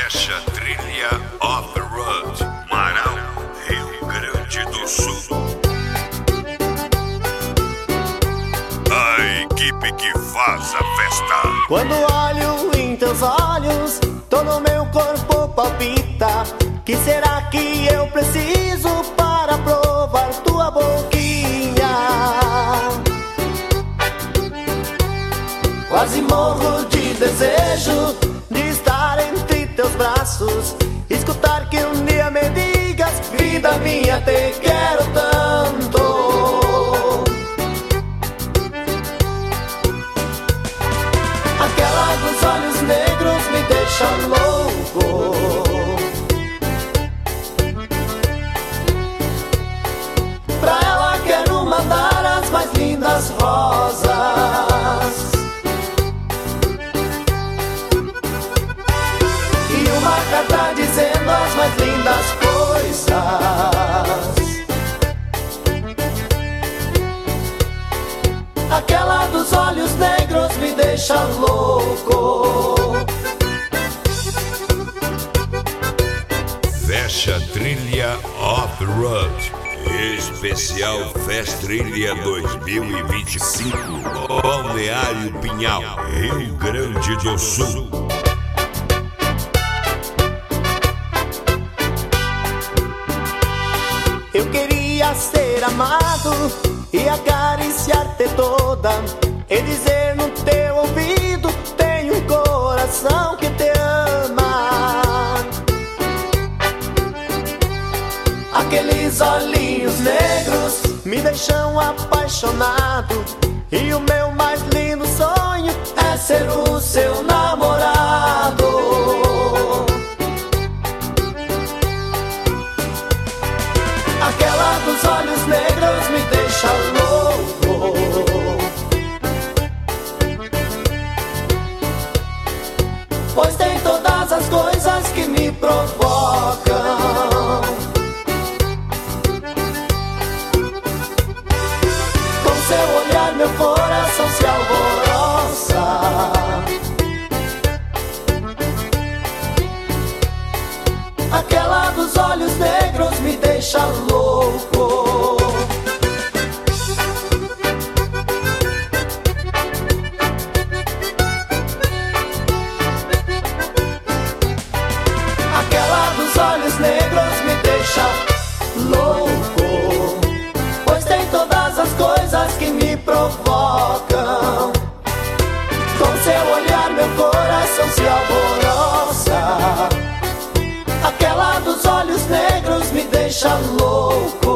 Fecha trilha off the road, Marau, Rio Grande do Sul. A equipe que faz a festa. Quando olho em teus olhos, todo meu corpo palpita. Que será que eu preciso para provar tua boquinha? Quase morro de desejo de estar entre teus braços, escutar que um dia me digas: vida minha, te quero tanto. Aquela dos olhos negros me deixa louco. Pra ela quero mandar as mais lindas rosas e uma carta dizendo as mais lindas coisas. Aquela dos olhos negros me deixa louco. Fecha trilha off the road. Especial Festrilha 2025, Balneário Pinhal, Rio Grande do Sul. Eu queria ser amado e acariciar-te toda, e dizer no teu ouvido: tenho um coração que te ama. Aqueles olhinhos negros me deixam apaixonado, e o meu mais lindo sonho é ser o seu namorado. Aquela dos olhos negros me deixa louco. Pois tem todas as coisas que me provocam. Com seu olhar meu coração se alvoroça. Aquela dos olhos negros me deixa louco. Aquela dos olhos negros me deixa louco. Pois tem todas as coisas que me provocam. Com seu olhar meu coração se alvoroça. Aquela dos olhos negros me deixa louco.